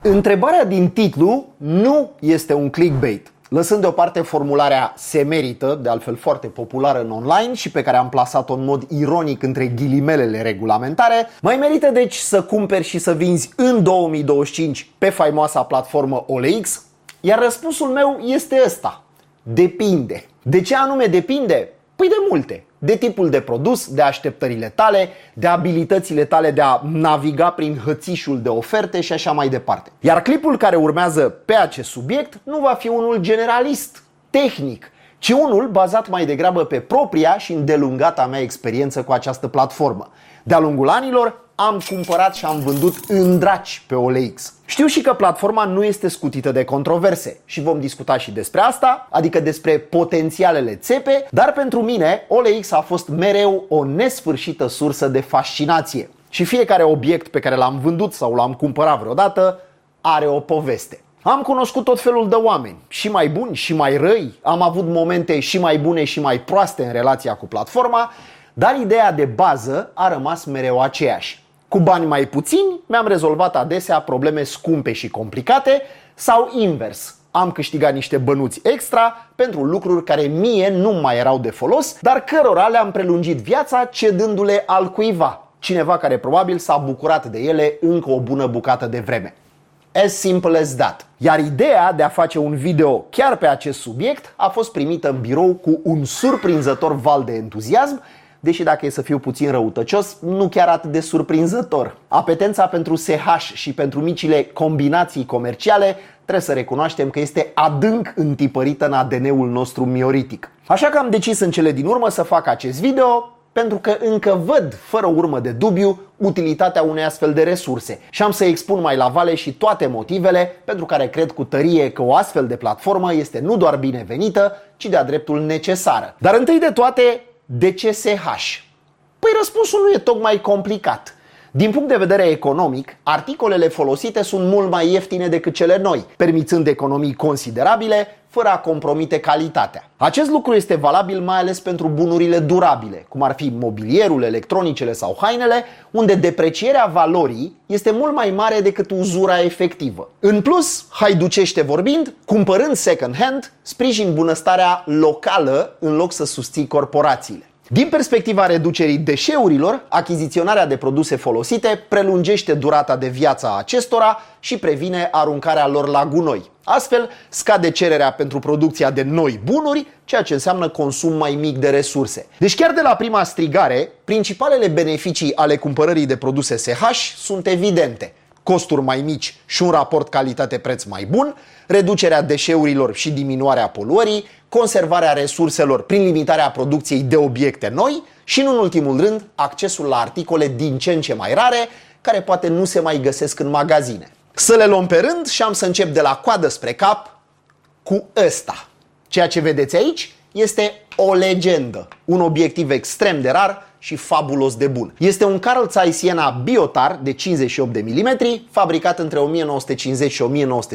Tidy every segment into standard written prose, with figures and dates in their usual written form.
Întrebarea din titlu nu este un clickbait. Lăsând deoparte formularea "se merită", de altfel foarte populară în online și pe care am plasat-o în mod ironic între ghilimelele regulamentare, mai merită deci să cumperi și să vinzi în 2025 pe faimoasa platformă OLX? Iar răspunsul meu este ăsta: depinde. De ce anume depinde? Păi de multe. De tipul de produs, de așteptările tale, de abilitățile tale de a naviga prin hățișul de oferte și așa mai departe. Iar clipul care urmează pe acest subiect nu va fi unul generalist, tehnic, ci unul bazat mai degrabă pe propria și îndelungata mea experiență cu această platformă. De-a lungul anilor am cumpărat și am vândut îndraci pe OLX. Știu și că platforma nu este scutită de controverse și vom discuta și despre asta, adică despre potențialele țepe, dar pentru mine OLX a fost mereu o nesfârșită sursă de fascinație. Și fiecare obiect pe care l-am vândut sau l-am cumpărat vreodată are o poveste. Am cunoscut tot felul de oameni, și mai buni și mai răi, am avut momente și mai bune și mai proaste în relația cu platforma, dar ideea de bază a rămas mereu aceeași. Cu bani mai puțini mi-am rezolvat adesea probleme scumpe și complicate sau invers. Am câștigat niște bănuți extra pentru lucruri care mie nu mai erau de folos, dar cărora le-am prelungit viața cedându-le altcuiva, cineva care probabil s-a bucurat de ele încă o bună bucată de vreme. As simple as that. Iar ideea de a face un video chiar pe acest subiect a fost primită în birou cu un surprinzător val de entuziasm, deși dacă e să fiu puțin răutăcios, nu chiar atât de surprinzător. Apetența pentru SH și pentru micile combinații comerciale trebuie să recunoaștem că este adânc întipărită în ADN-ul nostru mioritic. Așa că am decis în cele din urmă să fac acest video, pentru că încă văd, fără urmă de dubiu, utilitatea unei astfel de resurse și am să expun mai la vale și toate motivele pentru care cred cu tărie că o astfel de platformă este nu doar binevenită, ci de-a dreptul necesară. Dar întâi de toate, de ce SH? Păi răspunsul nu e tocmai complicat. Din punct de vedere economic, articolele folosite sunt mult mai ieftine decât cele noi, permițând economii considerabile, fără a compromite calitatea. Acest lucru este valabil mai ales pentru bunurile durabile, cum ar fi mobilierul, electronicele sau hainele, unde deprecierea valorii este mult mai mare decât uzura efectivă. În plus, haiducește vorbind, cumpărând second hand, sprijin bunăstarea locală în loc să susții corporațiile. Din perspectiva reducerii deșeurilor, achiziționarea de produse folosite prelungește durata de viață a acestora și previne aruncarea lor la gunoi. Astfel, scade cererea pentru producția de noi bunuri, ceea ce înseamnă consum mai mic de resurse. Deci chiar de la prima strigare, principalele beneficii ale cumpărării de produse SH sunt evidente: costuri mai mici și un raport calitate-preț mai bun, reducerea deșeurilor și diminuarea poluării, conservarea resurselor prin limitarea producției de obiecte noi și, în ultimul rând, accesul la articole din ce în ce mai rare, care poate nu se mai găsesc în magazine. Să le luăm pe rând și am să încep de la coadă spre cap cu ăsta. Ceea ce vedeți aici este o legendă, un obiectiv extrem de rar și fabulos de bun. Este un Carl Zeiss Siena Biotar de 58 de mm, fabricat între 1950 și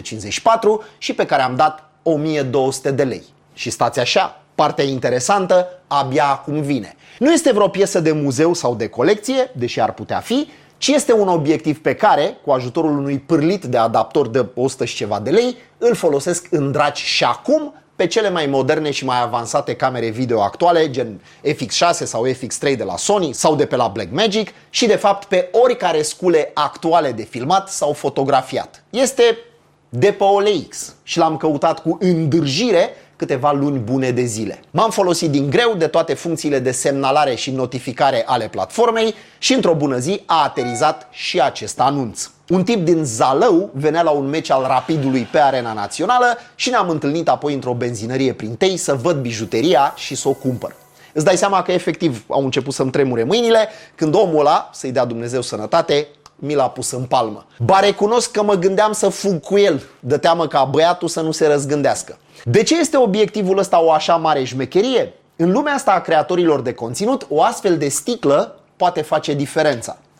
1954 și pe care am dat 1200 de lei. Și stați așa, partea interesantă abia acum vine. Nu este vreo piesă de muzeu sau de colecție, deși ar putea fi, ci este un obiectiv pe care, cu ajutorul unui pârlit de adaptor de 100 și ceva de lei, îl folosesc în draci și acum pe cele mai moderne și mai avansate camere video actuale, gen FX6 sau FX3 de la Sony sau de pe la Blackmagic și de fapt pe oricare scule actuale de filmat sau fotografiat. Este de pe OLX și l-am căutat cu îndârjire câteva luni bune de zile. M-am folosit din greu de toate funcțiile de semnalare și notificare ale platformei și într-o bună zi a aterizat și acest anunț. Un tip din Zalău venea la un meci al Rapidului pe Arena Națională și ne-am întâlnit apoi într-o benzinărie prin Tei să văd bijuteria și să o cumpăr. Îți dai seama că efectiv au început să-mi tremure mâinile când omul ăla, să-i dea Dumnezeu sănătate, mi l-a pus în palmă. Ba recunosc că mă gândeam să fug cu el, de teamă ca băiatul să nu se răzgândească. De ce este obiectivul ăsta o așa mare șmecherie? În lumea asta a creatorilor de conținut, o astfel de sticlă poate face diferența.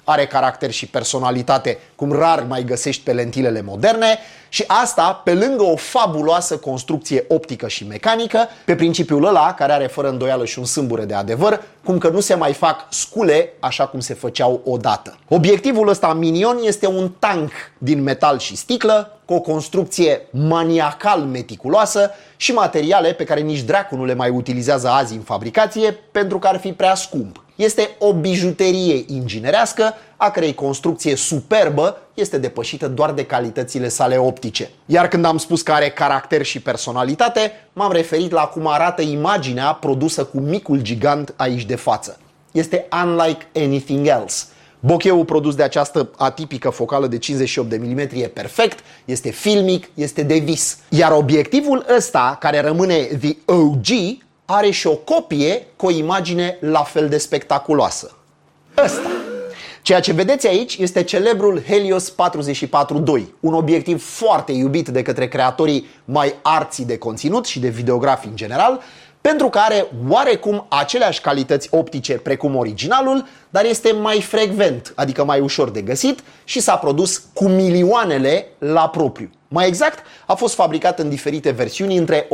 are caracter și personalitate, cum rar mai găsești pe lentilele moderne, și asta pe lângă o fabuloasă construcție optică și mecanică, pe principiul ăla care are fără îndoială și un sâmbure de adevăr, cum că nu se mai fac scule așa cum se făceau odată. Obiectivul ăsta minion este un tank din metal și sticlă, cu o construcție maniacal meticuloasă și materiale pe care nici dracu nu le mai utilizează azi în fabricație pentru că ar fi prea scump. Este o bijuterie inginerească a cărei construcție superbă este depășită doar de calitățile sale optice. Iar când am spus că are caracter și personalitate, m-am referit la cum arată imaginea produsă cu micul gigant aici de față. Este unlike anything else. Bocheul produs de această atipică focală de 58 de mm e perfect, este filmic, este de vis. Iar obiectivul ăsta, care rămâne the OG, are și o copie cu o imagine la fel de spectaculoasă. Ăsta. Ceea ce vedeți aici este celebrul Helios 44-2, un obiectiv foarte iubit de către creatorii mai arții de conținut și de videografi în general, pentru că are oarecum aceleași calități optice precum originalul, dar este mai frecvent, adică mai ușor de găsit și s-a produs cu milioanele la propriu. Mai exact, a fost fabricat în diferite versiuni între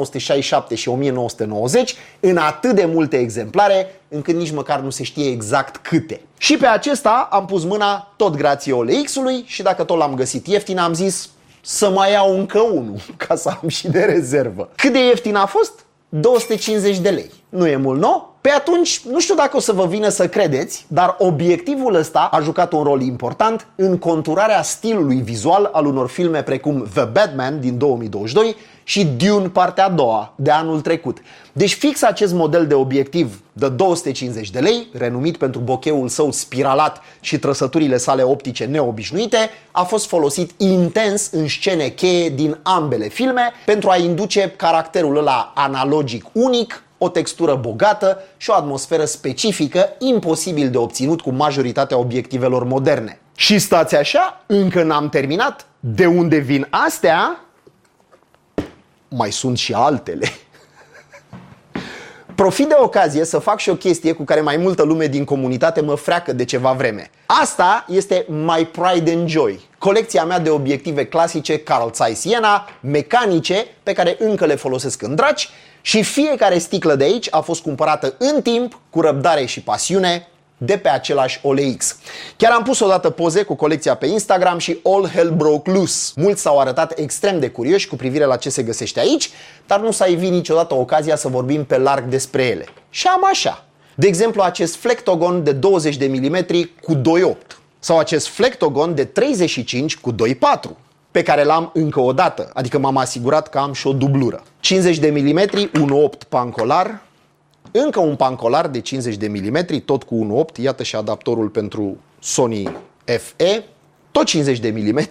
1967 și 1990 în atât de multe exemplare încât nici măcar nu se știe exact câte. Și pe acesta am pus mâna tot grație OLX-ului și dacă tot l-am găsit ieftin am zis să mai iau încă unul ca să am și de rezervă. Cât de ieftin a fost? 250 de lei. Nu e mult, nu? Pe atunci, nu știu dacă o să vă vină să credeți, dar obiectivul ăsta a jucat un rol important în conturarea stilului vizual al unor filme precum The Batman din 2022 și Dune partea a doua de anul trecut. Deci fix acest model de obiectiv de 250 de lei, renumit pentru bocheul său spiralat și trăsăturile sale optice neobișnuite, a fost folosit intens în scene cheie din ambele filme pentru a induce caracterul ăla analogic unic, o textură bogată și o atmosferă specifică imposibil de obținut cu majoritatea obiectivelor moderne. Și stați așa, încă n-am terminat. De unde vin astea? Mai sunt și altele. Profit de ocazie să fac și o chestie cu care mai multă lume din comunitate mă freacă de ceva vreme. Asta este My Pride and Joy, colecția mea de obiective clasice Carl Zeiss Jena, mecanice, pe care încă le folosesc în draci, și fiecare sticlă de aici a fost cumpărată în timp, cu răbdare și pasiune, de pe același OLX. Chiar am pus odată poze cu colecția pe Instagram și all hell broke loose. Mulți s-au arătat extrem de curioși cu privire la ce se găsește aici, dar nu s-a evit niciodată ocazia să vorbim pe larg despre ele. Și am așa. De exemplu, acest flectogon de 20 de mm cu 2.8 sau acest flectogon de 35 cu 2.4, pe care l-am încă o dată, adică m-am asigurat că am și o dublură. 50 de mm, 1.8 pancolar, încă un pancolar de 50 de mm, tot cu 1.8, iată și adaptorul pentru Sony FE, tot 50 de mm.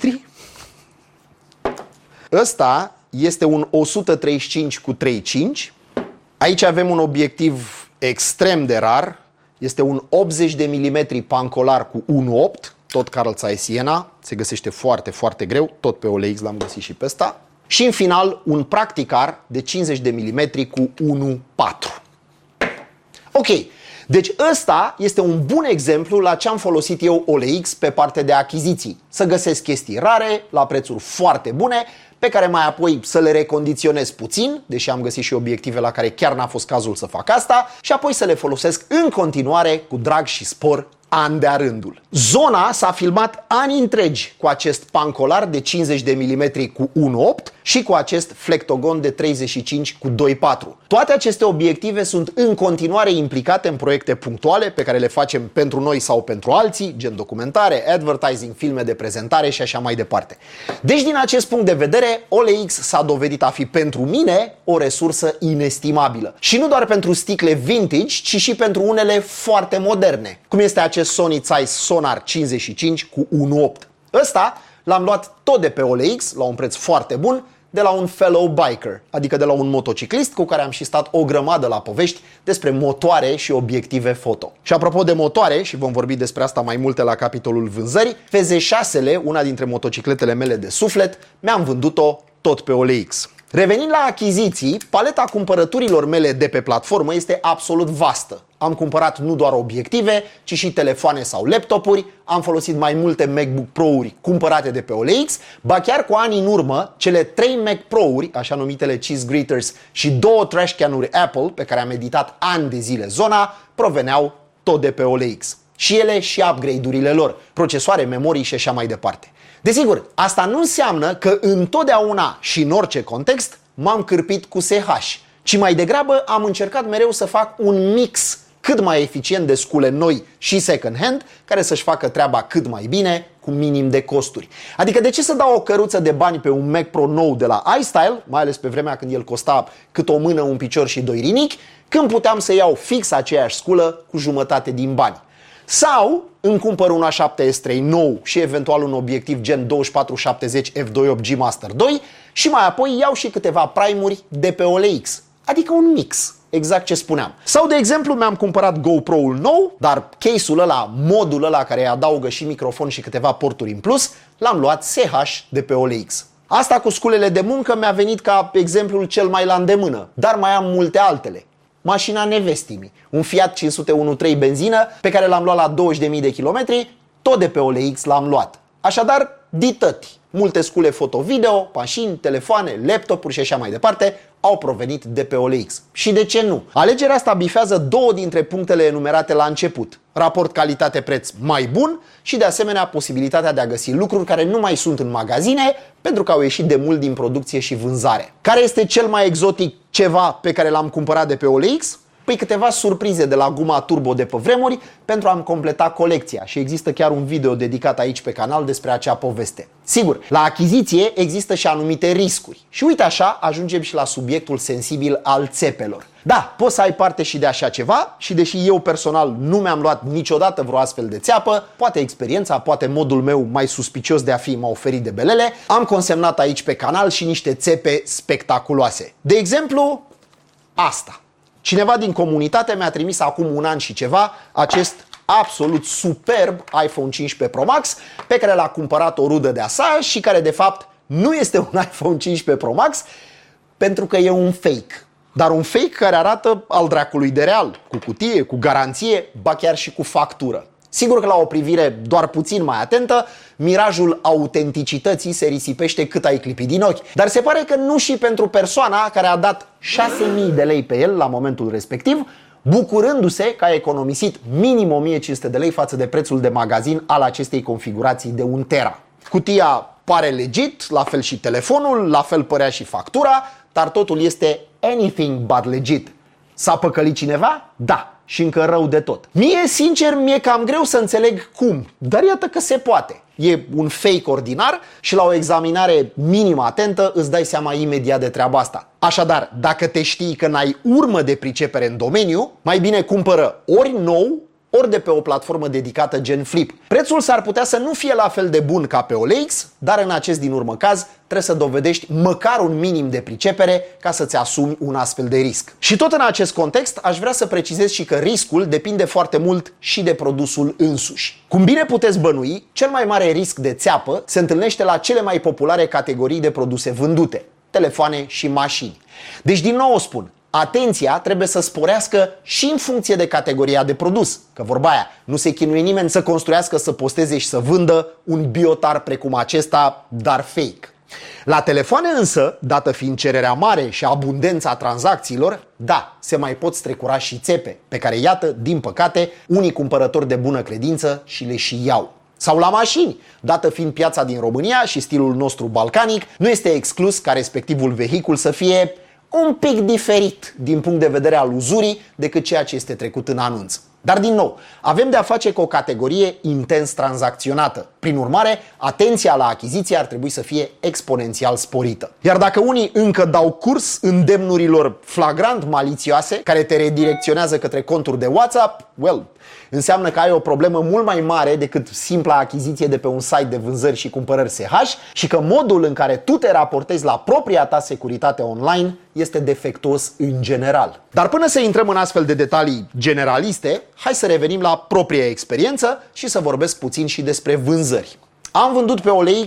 Ăsta este un 135 cu 3.5. Aici avem un obiectiv extrem de rar, este un 80 de mm pancolar cu 1.8, tot Carl Zeiss Jena, se găsește foarte, foarte greu, tot pe OLX l-am găsit și pe ăsta. Și în final un Practicar de 50 de mm cu 1.4. Ok, deci ăsta este un bun exemplu la ce am folosit eu OLX pe partea de achiziții. Să găsesc chestii rare, la prețuri foarte bune, pe care mai apoi să le recondiționez puțin, deși am găsit și obiective la care chiar n-a fost cazul să fac asta, și apoi să le folosesc în continuare cu drag și spor an de-a rândul. Zona s-a filmat ani întregi cu acest pancolar de 50 de mm cu 1.8 și cu acest flectogon de 35 cu 2.4. Toate aceste obiective sunt în continuare implicate în proiecte punctuale pe care le facem pentru noi sau pentru alții, gen documentare, advertising, filme de prezentare și așa mai departe. Deci din acest punct de vedere, OLX s-a dovedit a fi pentru mine o resursă inestimabilă. Și nu doar pentru sticle vintage, ci și pentru unele foarte moderne, cum este acest Sony Zeiss Sonar 55 cu 1.8. Ăsta l-am luat tot de pe OLX la un preț foarte bun, de la un fellow biker, adică de la un motociclist cu care am și stat o grămadă la povești despre motoare și obiective foto. Și apropo de motoare, și vom vorbi despre asta mai multe la capitolul vânzări, FZ6-le, una dintre motocicletele mele de suflet, mi-am vândut-o tot pe OLX. Revenind la achiziții, paleta cumpărăturilor mele de pe platformă este absolut vastă. am cumpărat nu doar obiective, ci și telefoane sau laptopuri, am folosit mai multe MacBook Pro-uri cumpărate de pe OLX, ba chiar cu ani în urmă, cele 3 Mac Pro-uri, așa numitele Cheese Graters, și 2 trash can-uri Apple, pe care am editat ani de zile zona, proveneau tot de pe OLX. Și ele și upgrade-urile lor, procesoare, memorii și așa mai departe. Desigur, asta nu înseamnă că întotdeauna și în orice context m-am cârpit cu SH, ci mai degrabă am încercat mereu să fac un mix cât mai eficient de scule noi și second hand, care să-și facă treaba cât mai bine, cu minim de costuri. Adică de ce să dau o căruță de bani pe un Mac Pro nou de la iStyle, mai ales pe vremea când el costa cât o mână, un picior și 2 rinichi, când puteam să iau fix aceeași sculă cu jumătate din bani. Sau îmi cumpăr un A7S3 nou și eventual un obiectiv gen 2470 f2.8 G Master 2 și mai apoi iau și câteva prime-uri de pe OLX. Adică un mix, exact ce spuneam. Sau de exemplu mi-am cumpărat GoPro-ul nou, dar case-ul ăla, modul ăla care adaugă și microfon și câteva porturi în plus, l-am luat SH de pe OLX. Asta cu sculele de muncă mi-a venit ca exemplul cel mai la îndemână, dar mai am multe altele. Mașina nevestii, un Fiat 501.3 benzină pe care l-am luat la 20.000 de kilometri, tot de pe OLX l-am luat. Așadar, dităti, multe scule foto-video, mașini, telefoane, laptopuri și așa mai departe au provenit de pe OLX. Și de ce nu? Alegerea asta bifează două dintre punctele enumerate la început. Raport calitate-preț mai bun și de asemenea posibilitatea de a găsi lucruri care nu mai sunt în magazine pentru că au ieșit de mult din producție și vânzare. Care este cel mai exotic ceva pe care l-am cumpărat de pe OLX? Păi câteva surprize de la guma turbo de pe vremuri pentru a-mi completa colecția și există chiar un video dedicat aici pe canal despre acea poveste. Sigur, la achiziție există și anumite riscuri și uite așa ajungem și la subiectul sensibil al țepelor. Da, poți să ai parte și de așa ceva și deși eu personal nu mi-am luat niciodată vreo astfel de țeapă, poate experiența, poate modul meu mai suspicios de a fi m-a oferit de belele, am consemnat aici pe canal și niște țepe spectaculoase. De exemplu, asta. Cineva din comunitate mi-a trimis acum un an și ceva acest absolut superb iPhone 15 Pro Max pe care l-a cumpărat o rudă de-a sa și care de fapt nu este un iPhone 15 Pro Max pentru că e un fake. Dar un fake care arată al dracului de real, cu cutie, cu garanție, ba chiar și cu factură. Sigur că la o privire doar puțin mai atentă, mirajul autenticității se risipește cât ai clipi din ochi. Dar se pare că nu și pentru persoana care a dat 6.000 de lei pe el la momentul respectiv, bucurându-se că a economisit minim 1.500 de lei față de prețul de magazin al acestei configurații de 1 tera. Cutia pare legit, la fel și telefonul, la fel părea și factura, dar totul este anything but legit. S-a păcălit cineva? Da. Și încă rău de tot. Mie, sincer, mi-e cam greu să înțeleg cum, dar iată că se poate. E un fake ordinar și la o examinare minim atentă îți dai seama imediat de treaba asta. Așadar, dacă te știi că n-ai urmă de pricepere în domeniu, mai bine cumpără ori nou, ori de pe o platformă dedicată gen Flip. Prețul s-ar putea să nu fie la fel de bun ca pe OLX, dar în acest din urmă caz trebuie să dovedești măcar un minim de pricepere ca să-ți asumi un astfel de risc. Și tot în acest context aș vrea să precizez și că riscul depinde foarte mult și de produsul însuși. Cum bine puteți bănui, cel mai mare risc de țeapă se întâlnește la cele mai populare categorii de produse vândute, telefoane și mașini. Deci din nou o spun, atenția trebuie să sporească și în funcție de categoria de produs. Că vorba aia, nu se chinuie nimeni să construiască, să posteze și să vândă un biotar precum acesta, dar fake. La telefoane însă, dată fiind cererea mare și abundența tranzacțiilor, da, se mai pot strecura și țepe, pe care iată, din păcate, unii cumpărători de bună credință și le și iau. Sau la mașini, dată fiind piața din România și stilul nostru balcanic, nu este exclus ca respectivul vehicul să fie un pic diferit din punct de vedere al uzurii decât ceea ce este trecut în anunț. Dar din nou, avem de a face cu o categorie intens tranzacționată. Prin urmare, atenția la achiziție ar trebui să fie exponențial sporită. Iar dacă unii încă dau curs îndemnurilor flagrant malițioase care te redirecționează către conturi de WhatsApp, well, înseamnă că ai o problemă mult mai mare decât simpla achiziție de pe un site de vânzări și cumpărări SH și că modul în care tu te raportezi la propria ta securitate online este defectuos în general. Dar până să intrăm în astfel de detalii generaliste, hai să revenim la propria experiență și să vorbesc puțin și despre vânzări. Am vândut pe OLX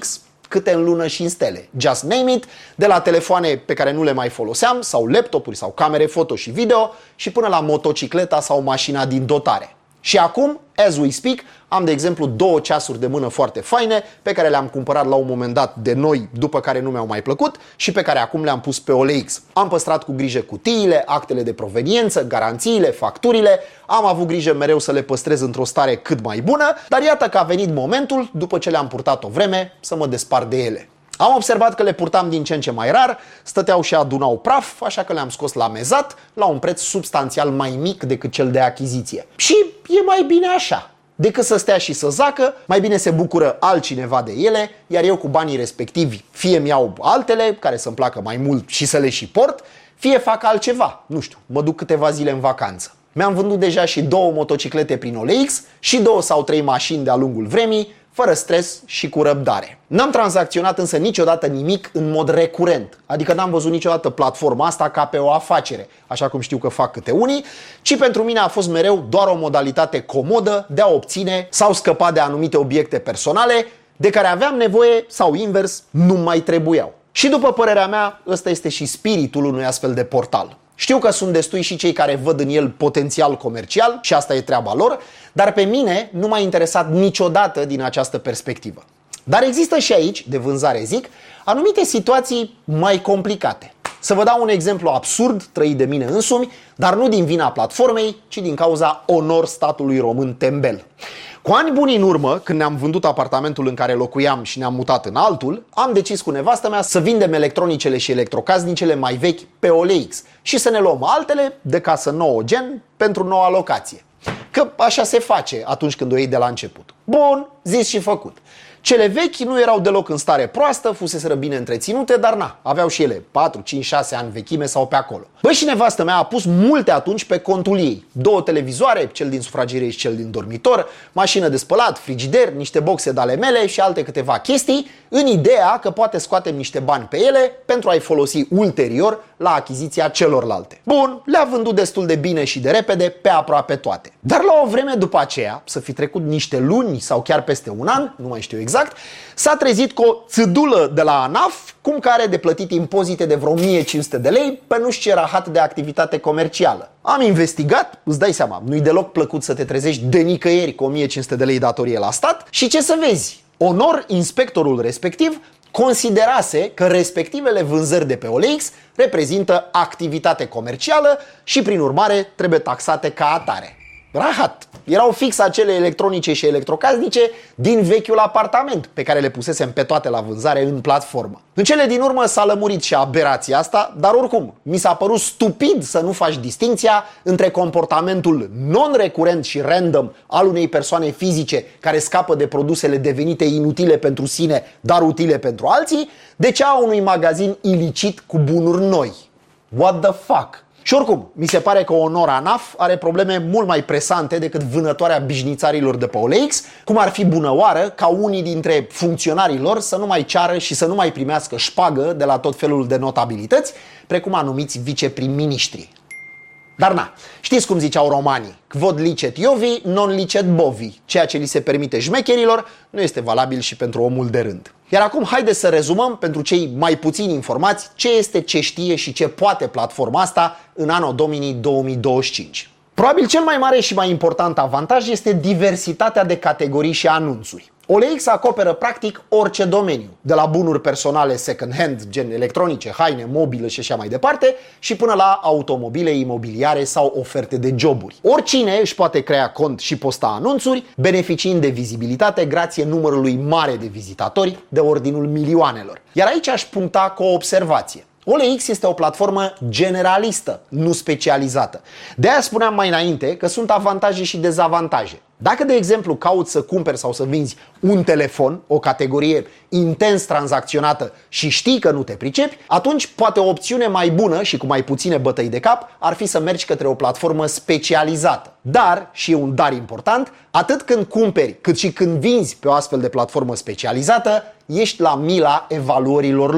câte în lună și în stele. Just name it, de la telefoane pe care nu le mai foloseam, sau laptopuri, sau camere foto și video, și până la motocicleta sau mașina din dotare. Și acum, as we speak, am de exemplu 2 ceasuri de mână foarte faine pe care le-am cumpărat la un moment dat de noi, după care nu mi-au mai plăcut și pe care acum le-am pus pe OLX. Am păstrat cu grijă cutiile, actele de proveniență, garanțiile, facturile, am avut grijă mereu să le păstrez într-o stare cât mai bună, dar iată că a venit momentul, după ce le-am purtat o vreme, să mă despart de ele. Am observat că le purtam din ce în ce mai rar, stăteau și adunau praf, așa că le-am scos la mezat, la un preț substanțial mai mic decât cel de achiziție. Și e mai bine așa. Decât să stea și să zacă, mai bine se bucură altcineva de ele, iar eu cu banii respectivi fie mi-iau altele, care să-mi placă mai mult și să le și port, fie fac altceva, nu știu, mă duc câteva zile în vacanță. Mi-am vândut deja și 2 motociclete prin OLX și 2 sau 3 mașini de-a lungul vremii, fără stres și cu răbdare. N-am tranzacționat însă niciodată nimic în mod recurent, adică n-am văzut niciodată platforma asta ca pe o afacere, așa cum știu că fac câte unii, ci pentru mine a fost mereu doar o modalitate comodă de a obține sau scăpa de anumite obiecte personale de care aveam nevoie sau invers nu mai trebuiau. Și după părerea mea, ăsta este și spiritul unui astfel de portal. Știu că sunt destui și cei care văd în el potențial comercial și asta e treaba lor, dar pe mine nu m-a interesat niciodată din această perspectivă. Dar există și aici, de vânzare zic, anumite situații mai complicate. Să vă dau un exemplu absurd trăit de mine însumi, dar nu din vina platformei, ci din cauza onor statului român tembel. Cu ani buni în urmă, când ne-am vândut apartamentul în care locuiam și ne-am mutat în altul, am decis cu nevastă mea să vindem electronicele și electrocasnicele mai vechi pe OLX și să ne luăm altele de casă nouă gen pentru noua locație. Că așa se face atunci când o iei de la început. Bun, zis și făcut. Cele vechi nu erau deloc în stare proastă, fuseseră bine întreținute, dar na, aveau și ele 4, 5, 6 ani vechime sau pe acolo. Băi, și nevastă mea a pus multe atunci pe contul ei. 2 televizoare, cel din sufragerie și cel din dormitor, mașină de spălat, frigider, niște boxe de ale mele și alte câteva chestii, în ideea că poate scoatem niște bani pe ele pentru a-i folosi ulterior la achiziția celorlalte. Bun, le-a vândut destul de bine și de repede pe aproape toate. Dar la o vreme după aceea, să fi trecut niște luni sau chiar peste un an, nu mai știu exact, s-a trezit cu o țâdulă de la ANAF, cum că are de plătit impozite de vreo 1500 de lei pe nu știu ce rahat de activitate comercială. Am investigat, îți dai seama, nu-i deloc plăcut să te trezești de nicăieri cu 1500 de lei datorie la stat și ce să vezi, onor inspectorul respectiv considerase că respectivele vânzări de pe OLX reprezintă activitate comercială și prin urmare trebuie taxate ca atare. Rahat! Erau fix acele electronice și electrocasnice din vechiul apartament pe care le pusesem pe toate la vânzare în platformă. În cele din urmă s-a lămurit și aberația asta, dar oricum, mi s-a părut stupid să nu faci distinția între comportamentul non-recurent și random al unei persoane fizice care scapă de produsele devenite inutile pentru sine, dar utile pentru alții, de cea a unui magazin ilicit cu bunuri noi. What the fuck? Și oricum, mi se pare că Onor ANAF are probleme mult mai presante decât vânătoarea bișnițarilor de pe OLX, cum ar fi bunăoară ca unii dintre funcționarii lor să nu mai ceară și să nu mai primească șpagă de la tot felul de notabilități, precum anumiți viceprim-ministri. Dar na, știți cum ziceau romanii, quod licet Iovi, non licet bovi, ceea ce li se permite șmecherilor nu este valabil și pentru omul de rând. Iar acum haideți să rezumăm pentru cei mai puțini informați ce este, ce știe și ce poate platforma asta în anul Domini 2025. Probabil cel mai mare și mai important avantaj este diversitatea de categorii și anunțuri. OLX acoperă practic orice domeniu, de la bunuri personale second-hand, gen electronice, haine, mobilă și așa mai departe, și până la automobile, imobiliare sau oferte de joburi. Oricine își poate crea cont și posta anunțuri, beneficiind de vizibilitate grație numărului mare de vizitatori, de ordinul milioanelor. Iar aici aș puncta cu o observație. OLX este o platformă generalistă, nu specializată. De-aia spuneam mai înainte că sunt avantaje și dezavantaje. Dacă, de exemplu, cauți să cumperi sau să vinzi un telefon, o categorie intens tranzacționată și știi că nu te pricepi, atunci poate o opțiune mai bună și cu mai puține bătăi de cap ar fi să mergi către o platformă specializată. Dar, și e un dar important, atât când cumperi cât și când vinzi pe o astfel de platformă specializată, ești la mila evaluărilor lor.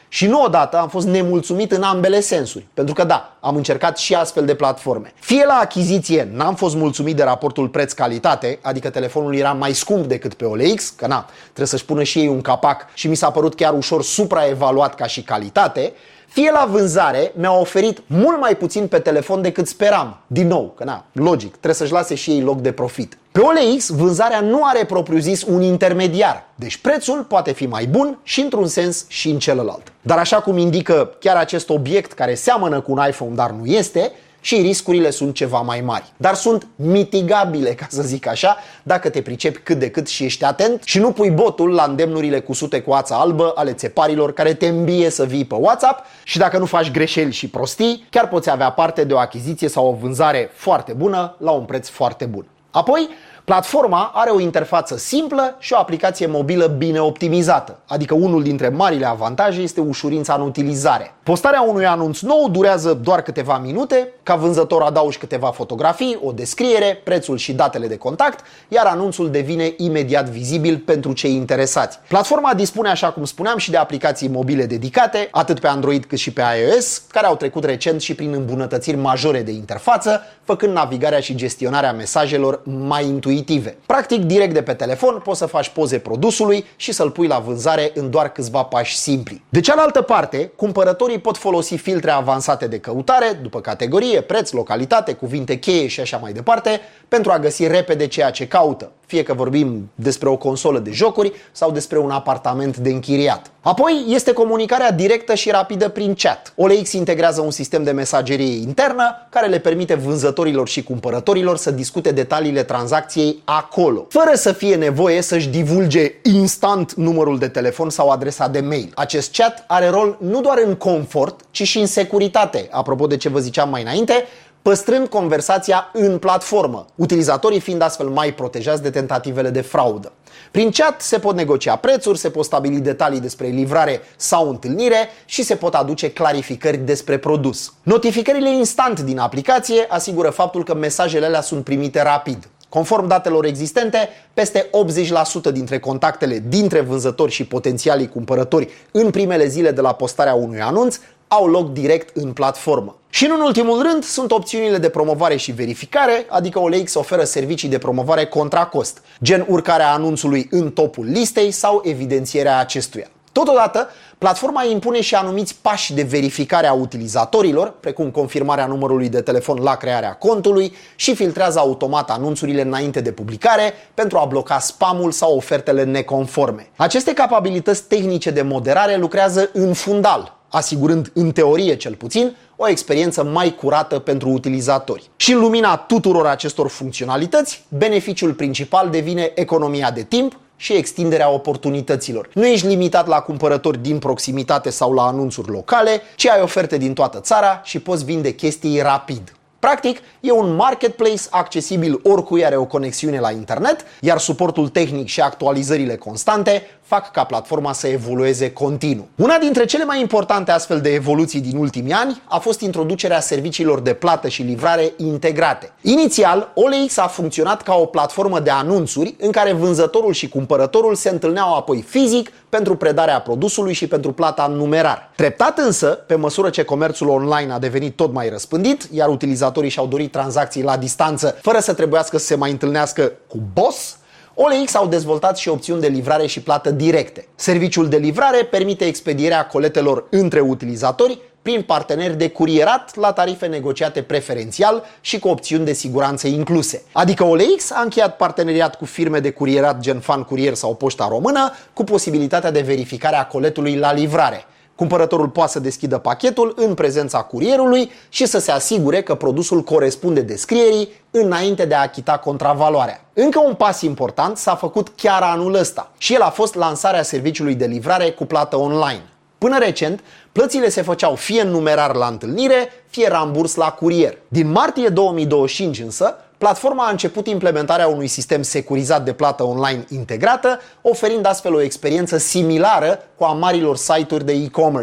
Și nu odată am fost nemulțumit în ambele sensuri, pentru că da, am încercat și astfel de platforme. Fie la achiziție n-am fost mulțumit de raportul preț-calitate, adică telefonul era mai scump decât pe OLX, că na, trebuie să-și pună și ei un capac și mi s-a părut chiar ușor supraevaluat ca și calitate, fie la vânzare mi-au oferit mult mai puțin pe telefon decât speram. Din nou, că na, logic, trebuie să-și lase și ei loc de profit. Pe OLX, vânzarea nu are propriu-zis un intermediar, deci prețul poate fi mai bun și într-un sens și în celălalt. Dar așa cum indică chiar acest obiect care seamănă cu un iPhone, dar nu este, și riscurile sunt ceva mai mari. Dar sunt mitigabile, ca să zic așa, dacă te pricepi cât de cât și ești atent și nu pui botul la îndemnurile cusute cu ața albă ale țeparilor care te îmbie să vii pe WhatsApp și dacă nu faci greșeli și prostii, chiar poți avea parte de o achiziție sau o vânzare foarte bună la un preț foarte bun. Apoi, platforma are o interfață simplă și o aplicație mobilă bine optimizată, adică unul dintre marile avantaje este ușurința în utilizare. Postarea unui anunț nou durează doar câteva minute, ca vânzător adaugi câteva fotografii, o descriere, prețul și datele de contact, iar anunțul devine imediat vizibil pentru cei interesați. Platforma dispune, așa cum spuneam, și de aplicații mobile dedicate, atât pe Android cât și pe iOS, care au trecut recent și prin îmbunătățiri majore de interfață, făcând navigarea și gestionarea mesajelor mai intuitive. Practic, direct de pe telefon poți să faci poze produsului și să-l pui la vânzare în doar câțiva pași simpli. De cealaltă parte, cumpărătorii pot folosi filtre avansate de căutare, după categorie, preț, localitate, cuvinte cheie și așa mai departe, pentru a găsi repede ceea ce caută, fie că vorbim despre o consolă de jocuri sau despre un apartament de închiriat. Apoi este comunicarea directă și rapidă prin chat. OLX integrează un sistem de mesagerie internă care le permite vânzătorilor și cumpărătorilor să discute detaliile tranzacției acolo, fără să fie nevoie să-și divulge instant numărul de telefon sau adresa de mail. Acest chat are rol nu doar în confort, ci și în securitate, apropo de ce vă ziceam mai înainte, păstrând conversația în platformă, utilizatorii fiind astfel mai protejați de tentativele de fraudă. Prin chat se pot negocia prețuri, se pot stabili detalii despre livrare sau întâlnire și se pot aduce clarificări despre produs. Notificările instant din aplicație asigură faptul că mesajele alea sunt primite rapid. Conform datelor existente, peste 80% dintre contactele dintre vânzători și potențialii cumpărători în primele zile de la postarea unui anunț au loc direct în platformă. Și nu în ultimul rând sunt opțiunile de promovare și verificare, adică OLX oferă servicii de promovare contra cost, gen urcarea anunțului în topul listei sau evidențierea acestuia. Totodată, platforma impune și anumiți pași de verificare a utilizatorilor, precum confirmarea numărului de telefon la crearea contului și filtrează automat anunțurile înainte de publicare pentru a bloca spamul sau ofertele neconforme. Aceste capabilități tehnice de moderare lucrează în fundal, asigurând, în teorie cel puțin, o experiență mai curată pentru utilizatori. Și în lumina tuturor acestor funcționalități, beneficiul principal devine economia de timp și extinderea oportunităților. Nu ești limitat la cumpărători din proximitate sau la anunțuri locale, ci ai oferte din toată țara și poți vinde chestii rapid. Practic, e un marketplace accesibil oricui are o conexiune la internet, iar suportul tehnic și actualizările constante fac ca platforma să evolueze continuu. Una dintre cele mai importante astfel de evoluții din ultimii ani a fost introducerea serviciilor de plată și livrare integrate. Inițial, OLX a funcționat ca o platformă de anunțuri în care vânzătorul și cumpărătorul se întâlneau apoi fizic pentru predarea produsului și pentru plata în numerar. Treptat însă, pe măsură ce comerțul online a devenit tot mai răspândit, iar utilizatorii și-au dorit tranzacții la distanță fără să trebuiască să se mai întâlnească cu boss, OLX au dezvoltat și opțiuni de livrare și plată directe. Serviciul de livrare permite expedierea coletelor între utilizatori prin parteneri de curierat la tarife negociate preferențial și cu opțiuni de siguranță incluse. Adică OLX a încheiat parteneriat cu firme de curierat gen Fan Curier sau Poșta Română cu posibilitatea de verificare a coletului la livrare. Cumpărătorul poate să deschidă pachetul în prezența curierului și să se asigure că produsul corespunde descrierii înainte de a achita contravaloarea. Încă un pas important s-a făcut chiar anul ăsta și el a fost lansarea serviciului de livrare cu plată online. Până recent, plățile se făceau fie în numerar la întâlnire, fie ramburs la curier. Din martie 2025 însă, platforma a început implementarea unui sistem securizat de plată online integrată, oferind astfel o experiență similară cu a marilor site-uri de e-commerce.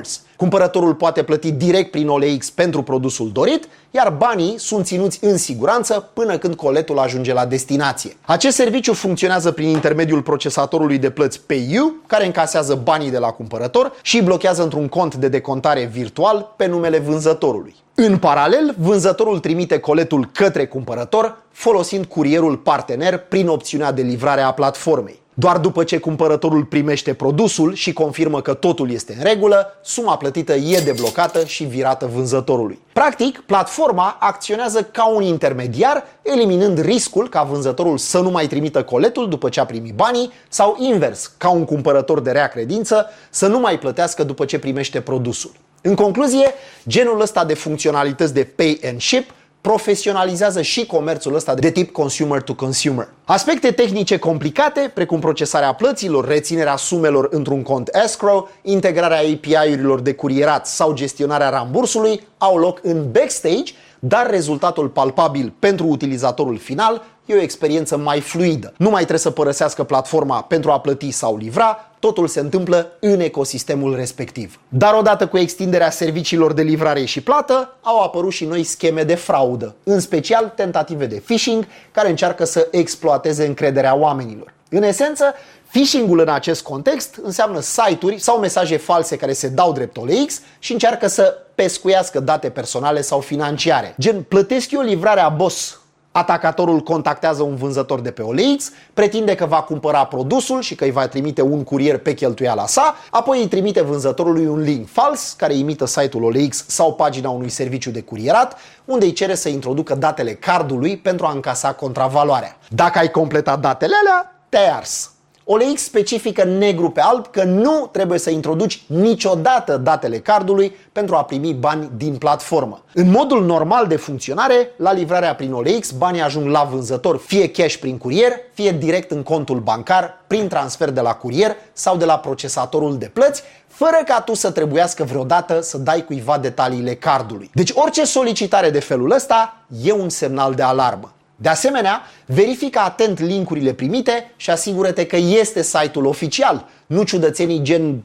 Cumpărătorul poate plăti direct prin OLX pentru produsul dorit, iar banii sunt ținuți în siguranță până când coletul ajunge la destinație. Acest serviciu funcționează prin intermediul procesatorului de plăți PayU, care încasează banii de la cumpărător și îi blochează într-un cont de decontare virtual pe numele vânzătorului. În paralel, vânzătorul trimite coletul către cumpărător folosind curierul partener prin opțiunea de livrare a platformei. Doar după ce cumpărătorul primește produsul și confirmă că totul este în regulă, suma plătită e deblocată și virată vânzătorului. Practic, platforma acționează ca un intermediar, eliminând riscul ca vânzătorul să nu mai trimită coletul după ce a primit banii sau invers, ca un cumpărător de rea credință să nu mai plătească după ce primește produsul. În concluzie, genul ăsta de funcționalități de pay and ship profesionalizează și comerțul ăsta de tip consumer to consumer. Aspecte tehnice complicate, precum procesarea plăților, reținerea sumelor într-un cont escrow, integrarea API-urilor de curierat sau gestionarea rambursului, au loc în backstage, dar rezultatul palpabil pentru utilizatorul final e o experiență mai fluidă. Nu mai trebuie să părăsească platforma pentru a plăti sau livra, totul se întâmplă în ecosistemul respectiv. Dar odată cu extinderea serviciilor de livrare și plată, au apărut și noi scheme de fraudă, în special tentative de phishing care încearcă să exploateze încrederea oamenilor. În esență, phishing-ul în acest context înseamnă site-uri sau mesaje false care se dau drept OLX și încearcă să pescuiască date personale sau financiare. Gen, plătesc eu livrarea, boss. Atacatorul contactează un vânzător de pe OLX, pretinde că va cumpăra produsul și că îi va trimite un curier pe cheltuiala sa, apoi îi trimite vânzătorului un link fals care imită site-ul OLX sau pagina unui serviciu de curierat, unde îi cere să introducă datele cardului pentru a încasa contravaloarea. Dacă ai completat datele alea, te-ai ars. OLX specifică negru pe alb că nu trebuie să introduci niciodată datele cardului pentru a primi bani din platformă. În modul normal de funcționare, la livrarea prin OLX, banii ajung la vânzător fie cash prin curier, fie direct în contul bancar, prin transfer de la curier sau de la procesatorul de plăți, fără ca tu să trebuiască vreodată să dai cuiva detaliile cardului. Deci orice solicitare de felul ăsta e un semnal de alarmă. De asemenea, verifică atent linkurile primite și asigură-te că este site-ul oficial, nu ciudățenii gen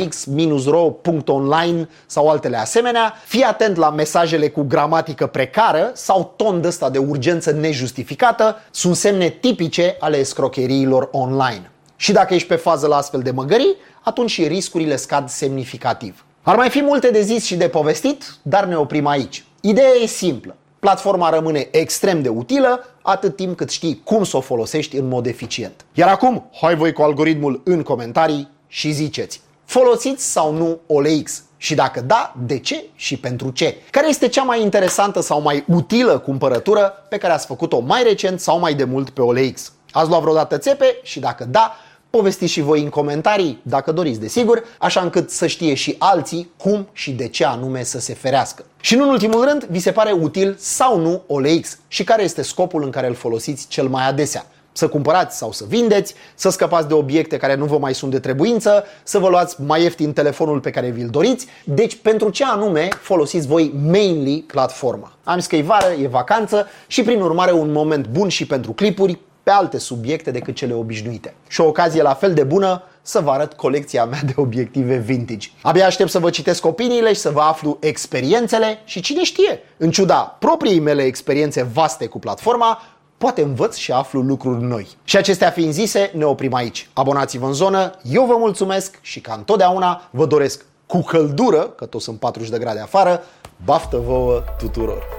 olx-ro.online sau altele asemenea. Fii atent la mesajele cu gramatică precară sau ton de ăsta de urgență nejustificată, sunt semne tipice ale escrocheriilor online. Și dacă ești pe fază la astfel de măgării, atunci și riscurile scad semnificativ. Ar mai fi multe de zis și de povestit, dar ne oprim aici. Ideea e simplă. Platforma rămâne extrem de utilă atât timp cât știi cum să o folosești în mod eficient. Iar acum, hai voi cu algoritmul în comentarii și ziceți, folosiți sau nu OLX? Și dacă da, de ce și pentru ce? Care este cea mai interesantă sau mai utilă cumpărătură pe care ați făcut-o mai recent sau mai de mult pe OLX? Ați luat vreodată țepe? Și dacă da, povestiți și voi în comentarii, dacă doriți desigur, așa încât să știe și alții cum și de ce anume să se ferească. Și nu în ultimul rând, vi se pare util sau nu OLX și care este scopul în care îl folosiți cel mai adesea? Să cumpărați sau să vindeți, să scăpați de obiecte care nu vă mai sunt de trebuință, să vă luați mai ieftin telefonul pe care vi-l doriți. Deci pentru ce anume folosiți voi mainly platforma? Am zis că e vară, e vacanță și prin urmare un moment bun și pentru clipuri pe alte subiecte decât cele obișnuite. Și o ocazie la fel de bună să vă arăt colecția mea de obiective vintage. Abia aștept să vă citesc opiniile și să vă aflu experiențele și cine știe, în ciuda propriei mele experiențe vaste cu platforma, poate învăț și aflu lucruri noi. Și acestea fiind zise, ne oprim aici. Abonați-vă în zonă, eu vă mulțumesc și ca întotdeauna vă doresc cu căldură, că tot sunt 40 de grade afară, baftă vouă tuturor!